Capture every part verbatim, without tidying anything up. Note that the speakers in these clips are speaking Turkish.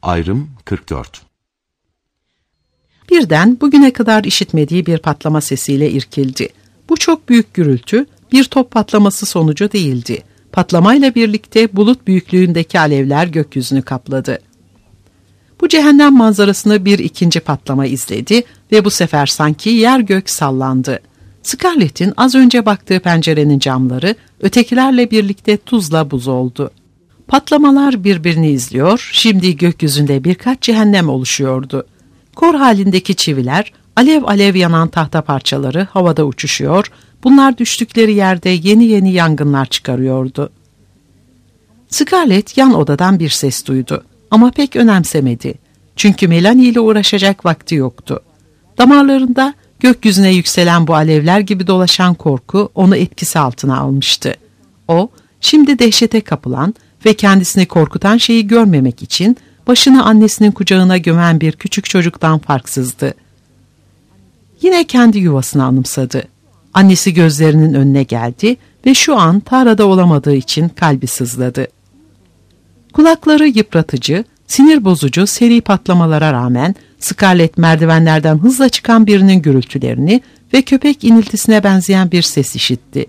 Ayrım kırk dört. Birden bugüne kadar işitmediği bir patlama sesiyle irkildi. Bu çok büyük gürültü bir top patlaması sonucu değildi. Patlamayla birlikte bulut büyüklüğündeki alevler gökyüzünü kapladı. Bu cehennem manzarasını bir ikinci patlama izledi ve bu sefer sanki yer gök sallandı. Scarlett'in az önce baktığı pencerenin camları ötekilerle birlikte tuzla buz oldu. Patlamalar birbirini izliyor, şimdi gökyüzünde birkaç cehennem oluşuyordu. Kor halindeki çiviler, alev alev yanan tahta parçaları havada uçuşuyor, bunlar düştükleri yerde yeni yeni yangınlar çıkarıyordu. Scarlett yan odadan bir ses duydu ama pek önemsemedi. Çünkü Melanie ile uğraşacak vakti yoktu. Damarlarında gökyüzüne yükselen bu alevler gibi dolaşan korku onu etkisi altına almıştı. O, şimdi dehşete kapılan ve kendisini korkutan şeyi görmemek için başını annesinin kucağına gömen bir küçük çocuktan farksızdı. Yine kendi yuvasını anımsadı. Annesi gözlerinin önüne geldi ve şu an Tara'da olamadığı için kalbi sızladı. Kulakları yıpratıcı, sinir bozucu seri patlamalara rağmen Scarlett merdivenlerden hızla çıkan birinin gürültülerini ve köpek iniltisine benzeyen bir ses işitti.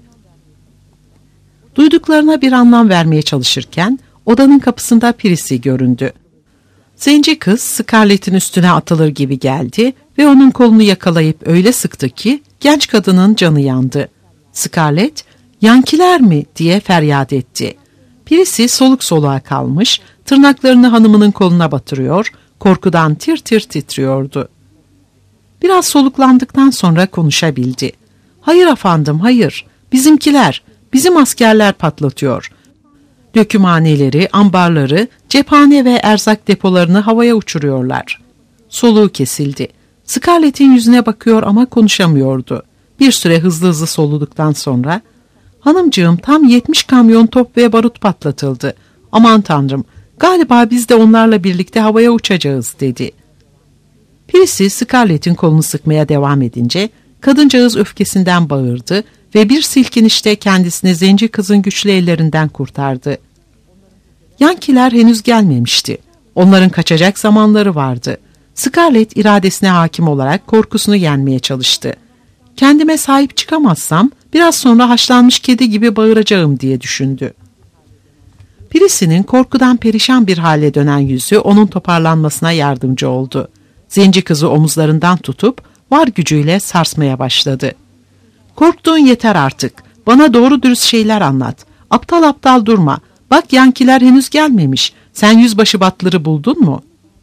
Duyduklarına bir anlam vermeye çalışırken odanın kapısında Prissy göründü. Zenci kız Scarlett'in üstüne atılır gibi geldi ve onun kolunu yakalayıp öyle sıktı ki genç kadının canı yandı. Scarlett, "Yankiler mi?" diye feryat etti. Prissy soluk soluğa kalmış, tırnaklarını hanımının koluna batırıyor, korkudan tir tir titriyordu. Biraz soluklandıktan sonra konuşabildi. "Hayır efendim, hayır. Bizimkiler, bizim askerler patlatıyor. Dökümhaneleri, ambarları, cephane ve erzak depolarını havaya uçuruyorlar." Soluğu kesildi. Scarlett'in yüzüne bakıyor ama konuşamıyordu. Bir süre hızlı hızlı soluduktan sonra, "Hanımcığım, tam yetmiş kamyon top ve barut patlatıldı. Aman tanrım, galiba biz de onlarla birlikte havaya uçacağız," dedi. Prissy Scarlett'in kolunu sıkmaya devam edince kadıncağız öfkesinden bağırdı ve bir silkinişte kendisini zenci kızın güçlü ellerinden kurtardı. Yankiler henüz gelmemişti. Onların kaçacak zamanları vardı. Scarlett iradesine hakim olarak korkusunu yenmeye çalıştı. "Kendime sahip çıkamazsam biraz sonra haşlanmış kedi gibi bağıracağım," diye düşündü. Prissy'nin korkudan perişan bir hale dönen yüzü onun toparlanmasına yardımcı oldu. Zenci kızı omuzlarından tutup var gücüyle sarsmaya başladı. "Korktuğun yeter artık. Bana doğru dürüst şeyler anlat. Aptal aptal durma. Bak, yankiler henüz gelmemiş. Sen yüzbaşı Butler'ı buldun mu?"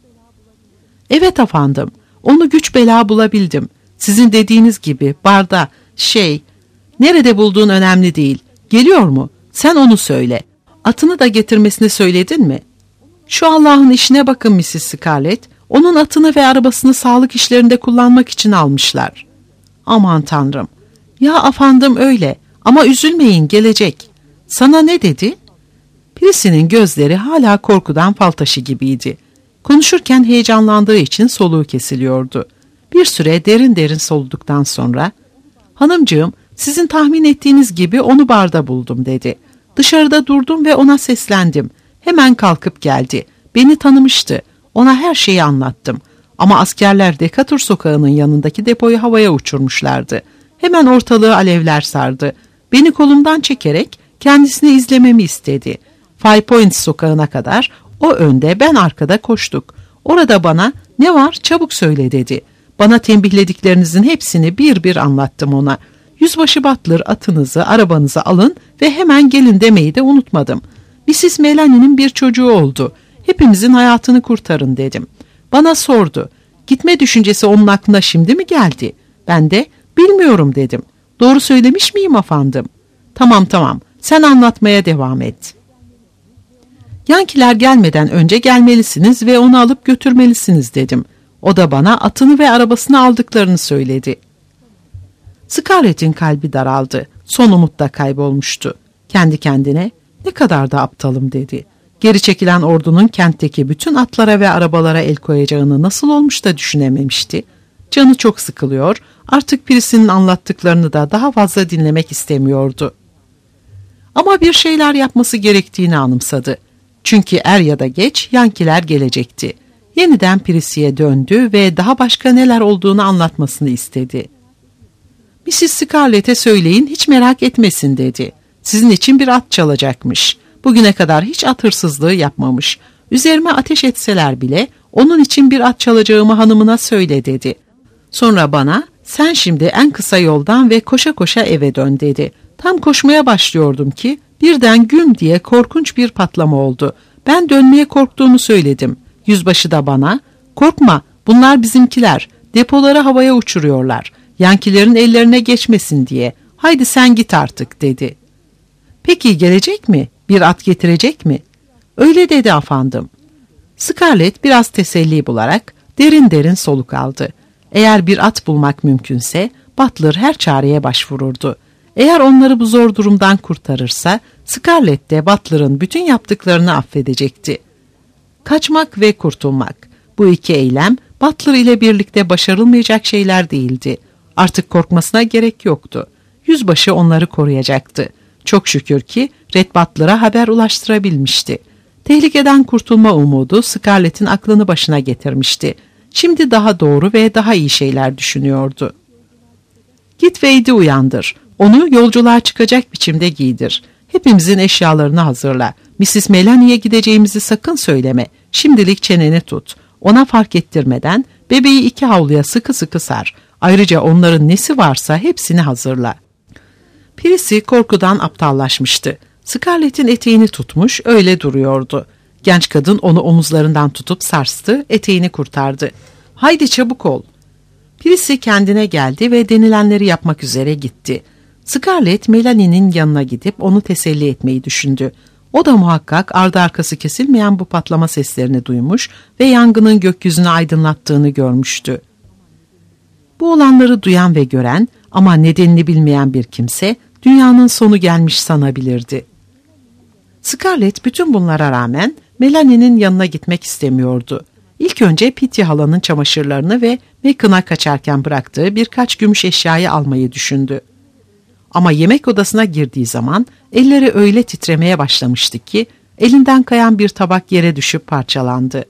"Evet efendim. Onu güç bela bulabildim. Sizin dediğiniz gibi barda, şey... Nerede bulduğun önemli değil. Geliyor mu? Sen onu söyle. Atını da getirmesini söyledin mi?" "Şu Allah'ın işine bakın Missis Scarlett. Onun atını ve arabasını sağlık işlerinde kullanmak için almışlar." "Aman tanrım." "Ya efendim öyle. Ama üzülmeyin, gelecek." "Sana ne dedi?" Prissy'nin gözleri hala korkudan fal taşı gibiydi. Konuşurken heyecanlandığı için soluğu kesiliyordu. Bir süre derin derin soluduktan sonra, "Hanımcığım, sizin tahmin ettiğiniz gibi onu barda buldum," dedi. "Dışarıda durdum ve ona seslendim. Hemen kalkıp geldi. Beni tanımıştı. Ona her şeyi anlattım. Ama askerler Decatur sokağının yanındaki depoyu havaya uçurmuşlardı. Hemen ortalığı alevler sardı. Beni kolumdan çekerek kendisini izlememi istedi. Five Points sokağına kadar, o önde, ben arkada koştuk. Orada bana 'Ne var, çabuk söyle,' dedi. Bana tembihlediklerinizin hepsini bir bir anlattım ona. Yüzbaşı Butler, atınızı, arabanızı alın ve hemen gelin demeyi de unutmadım. Missis Melanie'nin bir çocuğu oldu. Hepimizin hayatını kurtarın," dedim. Bana sordu. Gitme düşüncesi onun aklına şimdi mi geldi? Ben de "Bilmiyorum," dedim. "Doğru söylemiş miyim efendim?" "Tamam tamam, sen anlatmaya devam et." "Yankiler gelmeden önce gelmelisiniz ve onu alıp götürmelisiniz," dedim. O da bana atını ve arabasını aldıklarını söyledi. Scarlett'in kalbi daraldı. Son umut da kaybolmuştu. Kendi kendine, "Ne kadar da aptalım," dedi. Geri çekilen ordunun kentteki bütün atlara ve arabalara el koyacağını nasıl olmuş da düşünememişti. Canı çok sıkılıyor, artık Prissy'nin anlattıklarını da daha fazla dinlemek istemiyordu. Ama bir şeyler yapması gerektiğini anımsadı. Çünkü er ya da geç Yankiler gelecekti. Yeniden Prissie'ye döndü ve daha başka neler olduğunu anlatmasını istedi. Missis Scarlett'e söyleyin, hiç merak etmesin dedi. Sizin için bir at çalacakmış. Bugüne kadar hiç at hırsızlığı yapmamış. Üzerime ateş etseler bile onun için bir at çalacağımı hanımına söyle dedi. Sonra bana sen şimdi en kısa yoldan ve koşa koşa eve dön dedi. Tam koşmaya başlıyordum ki birden güm diye korkunç bir patlama oldu. Ben dönmeye korktuğumu söyledim. Yüzbaşı da bana korkma, bunlar bizimkiler, depoları havaya uçuruyorlar. Yankilerin ellerine geçmesin diye. Haydi sen git artık dedi. Peki gelecek mi? Bir at getirecek mi? Öyle dedi efendim. Scarlett biraz teselli bularak derin derin soluk aldı. Eğer bir at bulmak mümkünse Butler her çareye başvururdu. Eğer onları bu zor durumdan kurtarırsa Scarlett de Butler'ın bütün yaptıklarını affedecekti. Kaçmak ve kurtulmak. Bu iki eylem Butler ile birlikte başarılmayacak şeyler değildi. Artık korkmasına gerek yoktu. Yüzbaşı onları koruyacaktı. Çok şükür ki Red Butler'a haber ulaştırabilmişti. Tehlikeden kurtulma umudu Scarlett'in aklını başına getirmişti. Şimdi daha doğru ve daha iyi şeyler düşünüyordu. Git Wade'i uyandır. Onu yolculuğa çıkacak biçimde giydir. Hepimizin eşyalarını hazırla. missis Melanie'ye gideceğimizi sakın söyleme. Şimdilik çeneni tut. Ona fark ettirmeden bebeği iki havluya sıkı sıkı sar. Ayrıca onların nesi varsa hepsini hazırla. Prissy korkudan aptallaşmıştı. Scarlett'in eteğini tutmuş öyle duruyordu. Genç kadın onu omuzlarından tutup sarstı, eteğini kurtardı. Haydi çabuk ol. Prissy kendine geldi ve denilenleri yapmak üzere gitti. Scarlett Melanie'nin yanına gidip onu teselli etmeyi düşündü. O da muhakkak ardı arkası kesilmeyen bu patlama seslerini duymuş ve yangının gökyüzünü aydınlattığını görmüştü. Bu olanları duyan ve gören ama nedenini bilmeyen bir kimse dünyanın sonu gelmiş sanabilirdi. Scarlett bütün bunlara rağmen Melanie'nin yanına gitmek istemiyordu. İlk önce Pitty halanın çamaşırlarını ve Macon'a kaçarken bıraktığı birkaç gümüş eşyayı almayı düşündü. Ama yemek odasına girdiği zaman elleri öyle titremeye başlamıştı ki elinden kayan bir tabak yere düşüp parçalandı.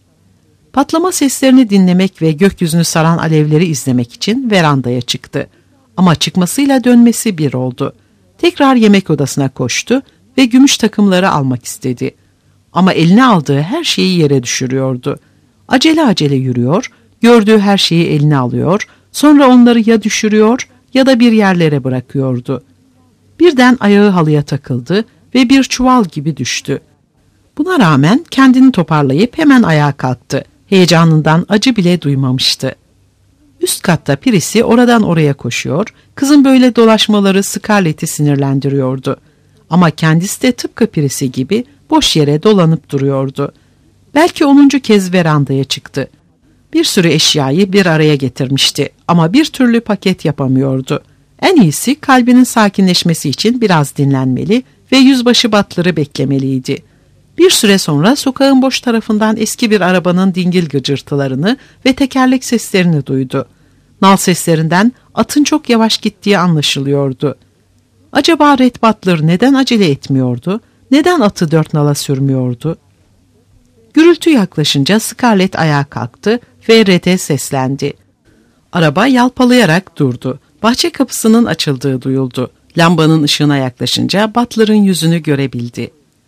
Patlama seslerini dinlemek ve gökyüzünü saran alevleri izlemek için verandaya çıktı. Ama çıkmasıyla dönmesi bir oldu. Tekrar yemek odasına koştu ve gümüş takımları almak istedi. Ama eline aldığı her şeyi yere düşürüyordu. Acele acele yürüyor, gördüğü her şeyi eline alıyor, sonra onları ya düşürüyor ya da bir yerlere bırakıyordu. Birden ayağı halıya takıldı ve bir çuval gibi düştü. Buna rağmen kendini toparlayıp hemen ayağa kalktı. Heyecanından acı bile duymamıştı. Üst katta Prissy oradan oraya koşuyor, kızın böyle dolaşmaları Scarlett'i sinirlendiriyordu. Ama kendisi de tıpkı Prissy gibi boş yere dolanıp duruyordu. Belki onuncu kez verandaya çıktı. Bir sürü eşyayı bir araya getirmişti ama bir türlü paket yapamıyordu. En iyisi kalbinin sakinleşmesi için biraz dinlenmeli ve yüzbaşı Butler'ı beklemeliydi. Bir süre sonra sokağın boş tarafından eski bir arabanın dingil gıcırtılarını ve tekerlek seslerini duydu. Nal seslerinden atın çok yavaş gittiği anlaşılıyordu. Acaba Red Butler neden acele etmiyordu? Neden atı dört nala sürmüyordu? Gürültü yaklaşınca Scarlett ayağa kalktı ve Red'e seslendi. Araba yalpalayarak durdu. Bahçe kapısının açıldığı duyuldu. Lambanın ışığına yaklaşınca Butler'ın yüzünü görebildi.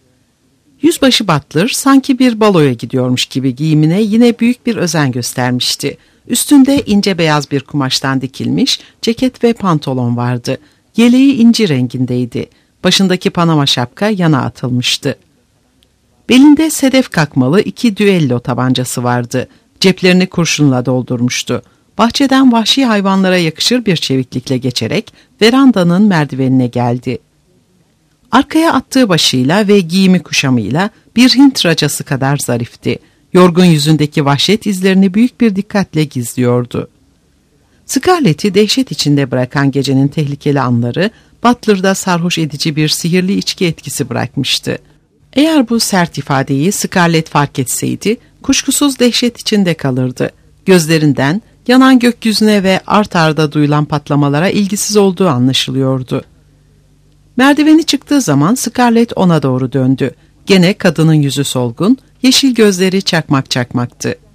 Yüzbaşı Butler sanki bir baloya gidiyormuş gibi giyimine yine büyük bir özen göstermişti. Üstünde ince beyaz bir kumaştan dikilmiş ceket ve pantolon vardı. Yeleği inci rengindeydi. Başındaki Panama şapka yana atılmıştı. Belinde sedef kakmalı iki düello tabancası vardı. Ceplerini kurşunla doldurmuştu. Bahçeden vahşi hayvanlara yakışır bir çeviklikle geçerek verandanın merdivenine geldi. Arkaya attığı başıyla ve giyimi kuşamıyla bir Hint racası kadar zarifti. Yorgun yüzündeki vahşet izlerini büyük bir dikkatle gizliyordu. Scarlett'i dehşet içinde bırakan gecenin tehlikeli anları Butler'da sarhoş edici bir sihirli içki etkisi bırakmıştı. Eğer bu sert ifadeyi Scarlett fark etseydi, kuşkusuz dehşet içinde kalırdı. Gözlerinden yanan gökyüzüne ve art arda duyulan patlamalara ilgisiz olduğu anlaşılıyordu. Merdiveni çıktığı zaman Scarlett ona doğru döndü. Gene kadının yüzü solgun, yeşil gözleri çakmak çakmaktı.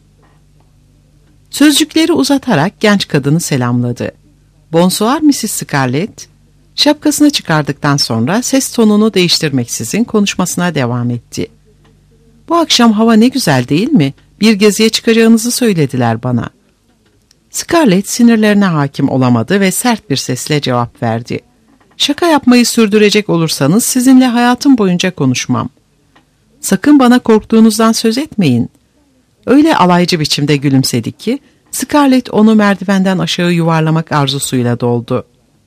Sözcükleri uzatarak genç kadını selamladı. "Bonsoir Missis Scarlett." Şapkasını çıkardıktan sonra ses tonunu değiştirmeksizin konuşmasına devam etti. "Bu akşam hava ne güzel değil mi? Bir geziye çıkacağınızı söylediler bana." Scarlett sinirlerine hakim olamadı ve sert bir sesle cevap verdi. "Şaka yapmayı sürdürecek olursanız sizinle hayatım boyunca konuşmam. Sakın bana korktuğunuzdan söz etmeyin." Öyle alaycı biçimde gülümsedi ki Scarlett onu merdivenden aşağı yuvarlamak arzusuyla doldu.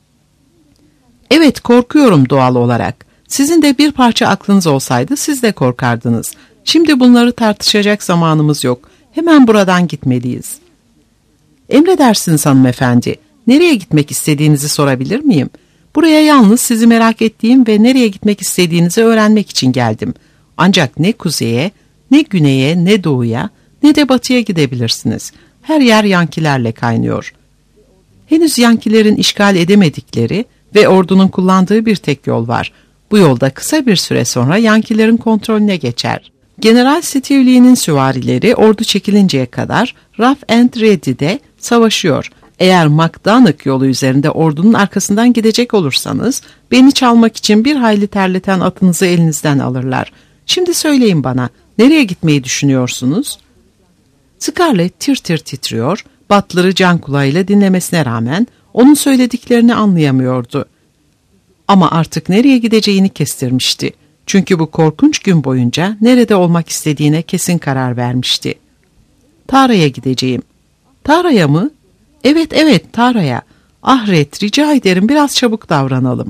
"Evet, korkuyorum doğal olarak. Sizin de bir parça aklınız olsaydı siz de korkardınız. Şimdi bunları tartışacak zamanımız yok. Hemen buradan gitmeliyiz." "Emredersiniz hanımefendi. Nereye gitmek istediğinizi sorabilir miyim? Buraya yalnız sizi merak ettiğim ve nereye gitmek istediğinizi öğrenmek için geldim. Ancak ne kuzeye, ne güneye, ne doğuya, ne de batıya gidebilirsiniz. Her yer Yankilerle kaynıyor. Henüz Yankilerin işgal edemedikleri ve ordunun kullandığı bir tek yol var. Bu yolda kısa bir süre sonra Yankilerin kontrolüne geçer. General Stevely'nin süvarileri ordu çekilinceye kadar Rough and Ready'de savaşıyor. Eğer McDonough yolu üzerinde ordunun arkasından gidecek olursanız beni çalmak için bir hayli terleten atınızı elinizden alırlar. Şimdi söyleyin bana, nereye gitmeyi düşünüyorsunuz?" Scarlett tir tir titriyor, Butler'ı can kulağıyla dinlemesine rağmen onun söylediklerini anlayamıyordu. Ama artık nereye gideceğini kestirmişti. Çünkü bu korkunç gün boyunca nerede olmak istediğine kesin karar vermişti. "Tara'ya gideceğim." "Tara'ya mı?" "Evet evet, Tara'ya. Ah Red, rica ederim biraz çabuk davranalım."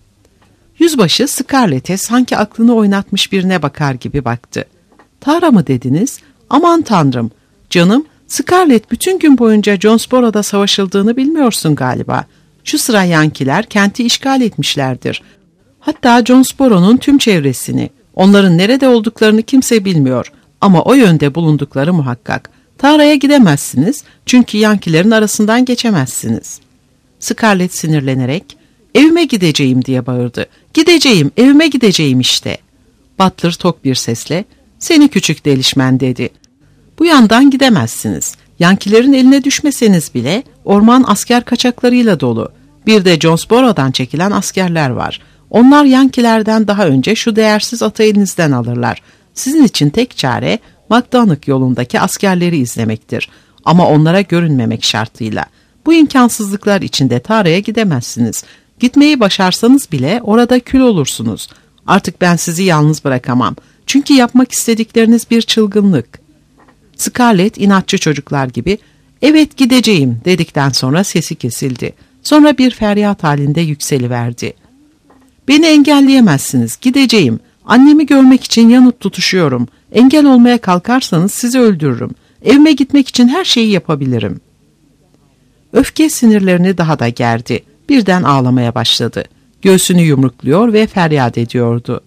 Yüzbaşı Scarlett'e sanki aklını oynatmış birine bakar gibi baktı. "Tara mı dediniz? Aman tanrım. Canım, Scarlett, bütün gün boyunca Jonesboro'da savaşıldığını bilmiyorsun galiba. Şu sıra Yankiler kenti işgal etmişlerdir. Hatta Jonesboro'nun tüm çevresini. Onların nerede olduklarını kimse bilmiyor. Ama o yönde bulundukları muhakkak. Tara'ya gidemezsiniz çünkü Yankilerin arasından geçemezsiniz." Scarlett sinirlenerek "Evime gideceğim" diye bağırdı. "Gideceğim, evime gideceğim işte." Butler tok bir sesle "Seni küçük delişmen" dedi. "Bu yandan gidemezsiniz. Yankilerin eline düşmeseniz bile orman asker kaçaklarıyla dolu. Bir de Jonesboro'dan çekilen askerler var. Onlar Yankilerden daha önce şu değersiz atı elinizden alırlar. Sizin için tek çare McDonough yolundaki askerleri izlemektir. Ama onlara görünmemek şartıyla. Bu imkansızlıklar içinde Tara'ya gidemezsiniz. Gitmeyi başarsanız bile orada kül olursunuz. Artık ben sizi yalnız bırakamam. Çünkü yapmak istedikleriniz bir çılgınlık." Scarlett inatçı çocuklar gibi "Evet gideceğim" dedikten sonra sesi kesildi. Sonra bir feryat halinde yükseliverdi. "Beni engelleyemezsiniz, gideceğim. Annemi görmek için yanıt tutuşuyorum. Engel olmaya kalkarsanız sizi öldürürüm. Evime gitmek için her şeyi yapabilirim." Öfke sinirlerini daha da gerdi. Birden ağlamaya başladı. Göğsünü yumrukluyor ve feryat ediyordu.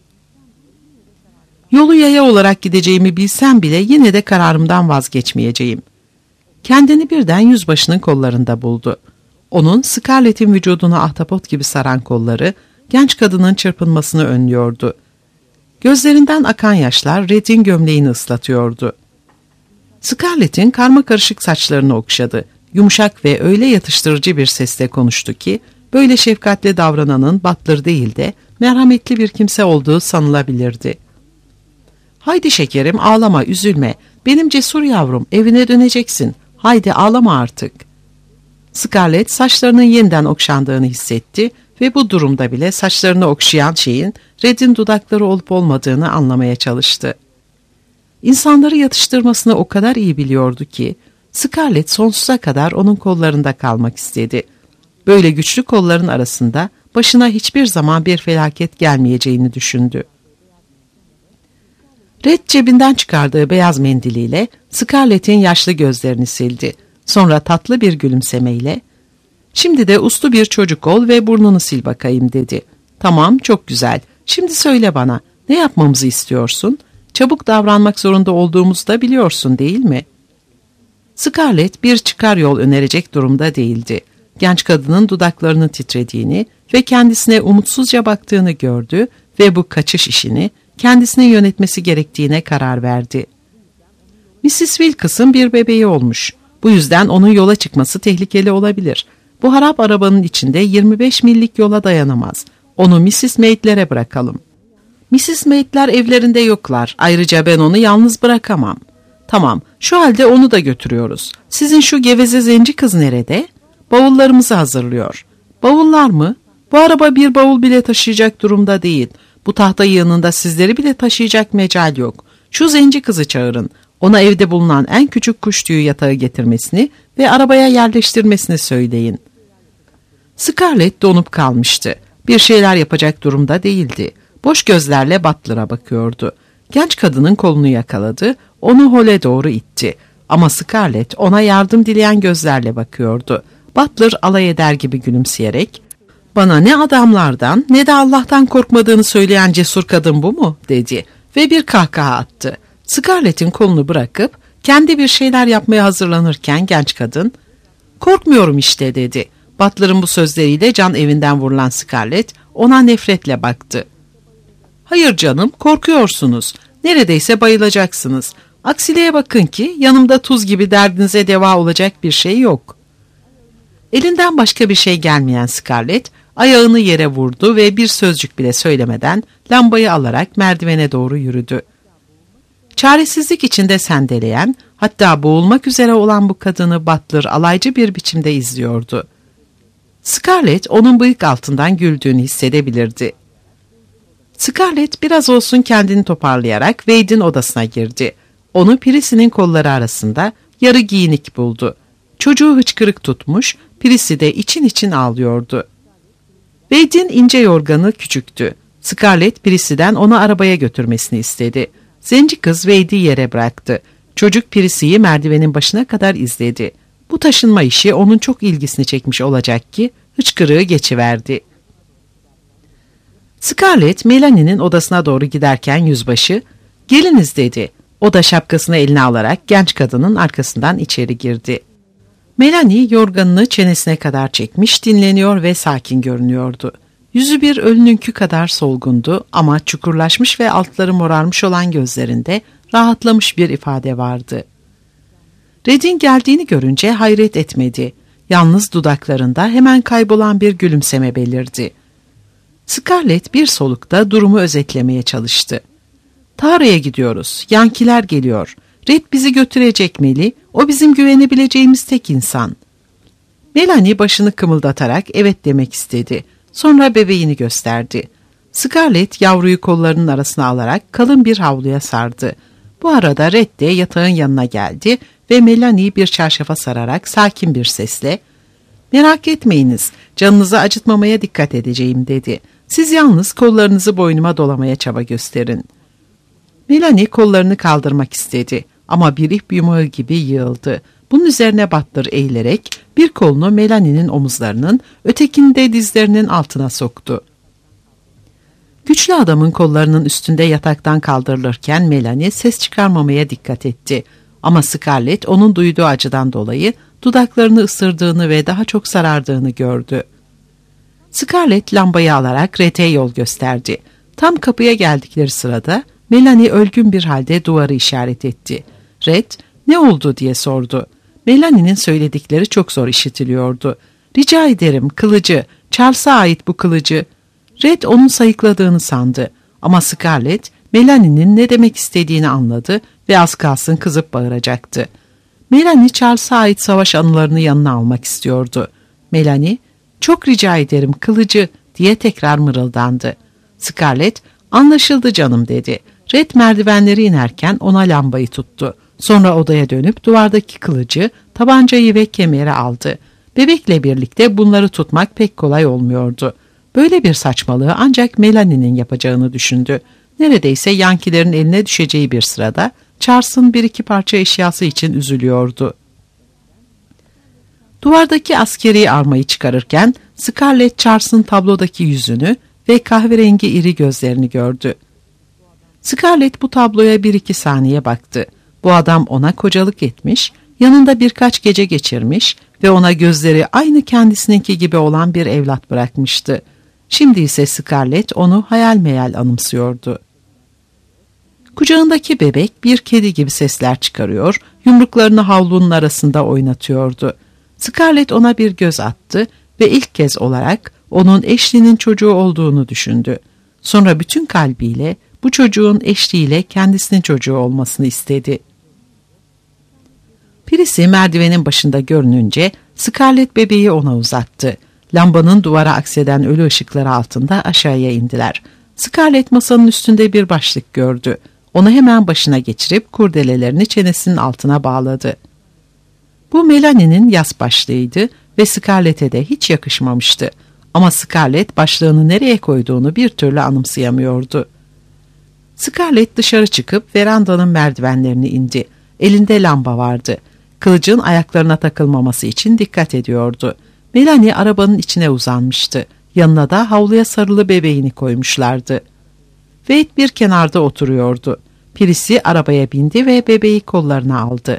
"Yolu yaya olarak gideceğimi bilsem bile yine de kararımdan vazgeçmeyeceğim." Kendini birden yüzbaşının kollarında buldu. Onun Scarlett'in vücuduna ahtapot gibi saran kolları genç kadının çırpınmasını önlüyordu. Gözlerinden akan yaşlar Red'in gömleğini ıslatıyordu. Scarlett'in karmakarışık saçlarını okşadı. Yumuşak ve öyle yatıştırıcı bir sesle konuştu ki böyle şefkatli davrananın Butler değil de merhametli bir kimse olduğu sanılabilirdi. "Haydi şekerim, ağlama, üzülme. Benim cesur yavrum, evine döneceksin. Haydi ağlama artık." Scarlett saçlarının yeniden okşandığını hissetti ve bu durumda bile saçlarını okşayan şeyin Red'in dudakları olup olmadığını anlamaya çalıştı. İnsanları yatıştırmasını o kadar iyi biliyordu ki Scarlett sonsuza kadar onun kollarında kalmak istedi. Böyle güçlü kolların arasında başına hiçbir zaman bir felaket gelmeyeceğini düşündü. Red cebinden çıkardığı beyaz mendiliyle Scarlett'in yaşlı gözlerini sildi. Sonra tatlı bir gülümsemeyle "Şimdi de uslu bir çocuk ol ve burnunu sil bakayım" dedi. "Tamam, çok güzel. Şimdi söyle bana, ne yapmamızı istiyorsun? Çabuk davranmak zorunda olduğumuzu da biliyorsun değil mi?" Scarlett bir çıkar yol önerecek durumda değildi. Genç kadının dudaklarının titrediğini ve kendisine umutsuzca baktığını gördü ve bu kaçış işini kendisine yönetmesi gerektiğine karar verdi. missis Wilkes'ın bir bebeği olmuş. Bu yüzden onun yola çıkması tehlikeli olabilir. Bu harap arabanın içinde yirmi beş millik yola dayanamaz. Onu missis Maid'lere bırakalım. missis Maid'ler evlerinde yoklar. Ayrıca ben onu yalnız bırakamam. Tamam, şu halde onu da götürüyoruz. Sizin şu geveze zenci kız nerede? Bavullarımızı hazırlıyor. Bavullar mı? Bu araba bir bavul bile taşıyacak durumda değil. Bu tahta yığınında sizleri bile taşıyacak mecal yok. Şu zenci kızı çağırın. Ona evde bulunan en küçük kuş tüyü yatağı getirmesini ve arabaya yerleştirmesini söyleyin. Scarlett donup kalmıştı. Bir şeyler yapacak durumda değildi. Boş gözlerle Butler'a bakıyordu. Genç kadının kolunu yakaladı, onu hole doğru itti. Ama Scarlett ona yardım dileyen gözlerle bakıyordu. Butler alay eder gibi gülümseyerek, "Bana ne adamlardan ne de Allah'tan korkmadığını söyleyen cesur kadın bu mu?" dedi ve bir kahkaha attı. Scarlett'in kolunu bırakıp kendi bir şeyler yapmaya hazırlanırken genç kadın, "Korkmuyorum işte," dedi. Butler'ın bu sözleriyle can evinden vurulan Scarlett ona nefretle baktı. "Hayır canım, korkuyorsunuz. Neredeyse bayılacaksınız. Aksiliğe bakın ki yanımda tuz gibi derdinize deva olacak bir şey yok." Elinden başka bir şey gelmeyen Scarlett ayağını yere vurdu ve bir sözcük bile söylemeden lambayı alarak merdivene doğru yürüdü. Çaresizlik içinde sendeleyen, hatta boğulmak üzere olan bu kadını Butler alaycı bir biçimde izliyordu. Scarlett onun bıyık altından güldüğünü hissedebilirdi. Scarlett biraz olsun kendini toparlayarak Wade'in odasına girdi. Onu Prissie'nin kolları arasında yarı giyinik buldu. Çocuğu hıçkırık tutmuş, Prissie de için için ağlıyordu. Wade'in ince yorganı küçüktü. Scarlett Prissie'den onu arabaya götürmesini istedi. Zenci kız Wade'i yere bıraktı. Çocuk Prissie'yi merdivenin başına kadar izledi. Bu taşınma işi onun çok ilgisini çekmiş olacak ki hıçkırığı geçiverdi. Scarlett, Melanie'nin odasına doğru giderken yüzbaşı, "Geliniz," dedi. O da şapkasını eline alarak genç kadının arkasından içeri girdi. Melanie yorganını çenesine kadar çekmiş, dinleniyor ve sakin görünüyordu. Yüzü bir ölününkü kadar solgundu ama çukurlaşmış ve altları morarmış olan gözlerinde rahatlamış bir ifade vardı. Red'in geldiğini görünce hayret etmedi. Yalnız dudaklarında hemen kaybolan bir gülümseme belirdi. Scarlett bir solukta durumu özetlemeye çalıştı. "Tara'ya gidiyoruz. Yankiler geliyor. Red bizi götürecek Meli. O bizim güvenebileceğimiz tek insan." Melanie başını kımıldatarak evet demek istedi. Sonra bebeğini gösterdi. Scarlett yavruyu kollarının arasına alarak kalın bir havluya sardı. Bu arada Red de yatağın yanına geldi ve Melanie'yi bir çarşafa sararak sakin bir sesle, "Merak etmeyiniz, canınızı acıtmamaya dikkat edeceğim," dedi. "Siz yalnız kollarınızı boynuma dolamaya çaba gösterin." Melanie kollarını kaldırmak istedi ama bir ip yumağı gibi yığıldı. Bunun üzerine Butler eğilerek bir kolunu Melanie'nin omuzlarının, ötekini de dizlerinin altına soktu. Güçlü adamın kollarının üstünde yataktan kaldırılırken Melanie ses çıkarmamaya dikkat etti. Ama Scarlett onun duyduğu acıdan dolayı dudaklarını ısırdığını ve daha çok sarardığını gördü. Scarlett lambayı alarak Red'e yol gösterdi. Tam kapıya geldikleri sırada Melanie ölgün bir halde duvarı işaret etti. Red, "Ne oldu?" diye sordu. Melanie'nin söyledikleri çok zor işitiliyordu. "Rica ederim, kılıcı, Charles'a ait bu kılıcı." Red onun sayıkladığını sandı ama Scarlett Melanie'nin ne demek istediğini anladı ve az kalsın kızıp bağıracaktı. Melanie Charles'a ait savaş anılarını yanına almak istiyordu. Melanie, "Çok rica ederim, kılıcı," diye tekrar mırıldandı. Scarlett, "Anlaşıldı canım," dedi. Red merdivenleri inerken ona lambayı tuttu. Sonra odaya dönüp duvardaki kılıcı, tabancayı ve kemeri aldı. Bebekle birlikte bunları tutmak pek kolay olmuyordu. Böyle bir saçmalığı ancak Melanie'nin yapacağını düşündü. Neredeyse Yankilerin eline düşeceği bir sırada Charles'ın bir iki parça eşyası için üzülüyordu. Duvardaki askeri armayı çıkarırken Scarlett Charles'ın tablodaki yüzünü ve kahverengi iri gözlerini gördü. Scarlett bu tabloya bir iki saniye baktı. Bu adam ona kocalık etmiş, yanında birkaç gece geçirmiş ve ona gözleri aynı kendisininki gibi olan bir evlat bırakmıştı. Şimdi ise Scarlett onu hayal meyal anımsıyordu. Kucağındaki bebek bir kedi gibi sesler çıkarıyor, yumruklarını havlunun arasında oynatıyordu. Scarlett ona bir göz attı ve ilk kez olarak onun Ashley'nin çocuğu olduğunu düşündü. Sonra bütün kalbiyle bu çocuğun Ashley ile kendisinin çocuğu olmasını istedi. Prissy merdivenin başında görününce Scarlett bebeği ona uzattı. Lambanın duvara akseden ölü ışıkları altında aşağıya indiler. Scarlett masanın üstünde bir başlık gördü. Onu hemen başına geçirip kurdelelerini çenesinin altına bağladı. Bu Melanie'nin yas başlığıydı ve Scarlett'e de hiç yakışmamıştı. Ama Scarlett başlığını nereye koyduğunu bir türlü anımsayamıyordu. Scarlett dışarı çıkıp verandanın merdivenlerini indi. Elinde lamba vardı. Kılıcın ayaklarına takılmaması için dikkat ediyordu. Melanie arabanın içine uzanmıştı. Yanına da havluya sarılı bebeğini koymuşlardı. Wade bir kenarda oturuyordu. Prissy arabaya bindi ve bebeği kollarına aldı.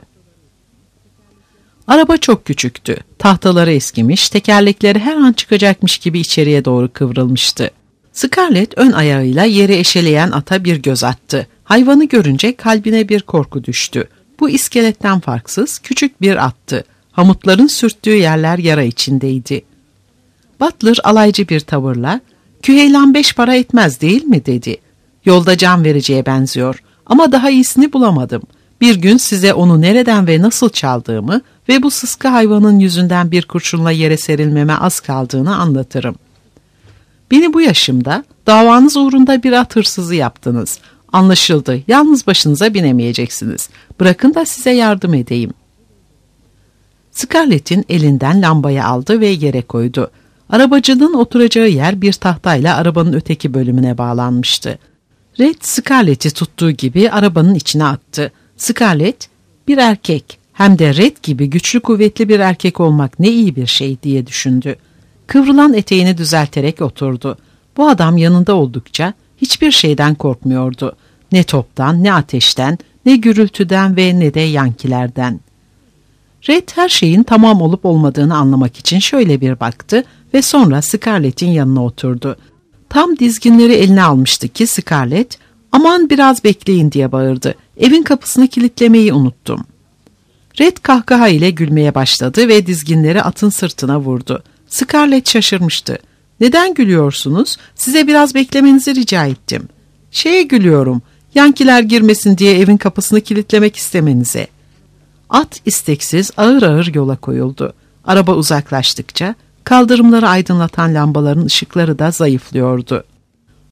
Araba çok küçüktü. Tahtaları eskimiş, tekerlekleri her an çıkacakmış gibi içeriye doğru kıvrılmıştı. Scarlett ön ayağıyla yeri eşeleyen ata bir göz attı. Hayvanı görünce kalbine bir korku düştü. Bu iskeletten farksız küçük bir attı. Hamutların sürttüğü yerler yara içindeydi. Butler alaycı bir tavırla, "Küheylan beş para etmez değil mi?" dedi. "Yolda can vereceğe benziyor ama daha iyisini bulamadım. Bir gün size onu nereden ve nasıl çaldığımı ve bu sıska hayvanın yüzünden bir kurşunla yere serilmeme az kaldığını anlatırım. Beni bu yaşımda davanız uğrunda bir at hırsızı yaptınız. Anlaşıldı, yalnız başınıza binemeyeceksiniz. Bırakın da size yardım edeyim." Scarlett'in elinden lambayı aldı ve yere koydu. Arabacının oturacağı yer bir tahtayla arabanın öteki bölümüne bağlanmıştı. Red Scarlett'i tuttuğu gibi arabanın içine attı. Scarlett, bir erkek, hem de Red gibi güçlü kuvvetli bir erkek olmak ne iyi bir şey diye düşündü. Kıvrılan eteğini düzelterek oturdu. Bu adam yanında oldukça hiçbir şeyden korkmuyordu. Ne toptan, ne ateşten, ne gürültüden ve ne de yankilerden. Red her şeyin tamam olup olmadığını anlamak için şöyle bir baktı ve sonra Scarlett'in yanına oturdu. Tam dizginleri eline almıştı ki Scarlett, "Aman biraz bekleyin" diye bağırdı. "Evin kapısını kilitlemeyi unuttum." Red kahkaha ile gülmeye başladı ve dizginleri atın sırtına vurdu. Scarlett şaşırmıştı. "Neden gülüyorsunuz? Size biraz beklemenizi rica ettim." "Şeye gülüyorum, yankiler girmesin diye evin kapısını kilitlemek istemenize." At isteksiz ağır ağır yola koyuldu. Araba uzaklaştıkça kaldırımları aydınlatan lambaların ışıkları da zayıflıyordu.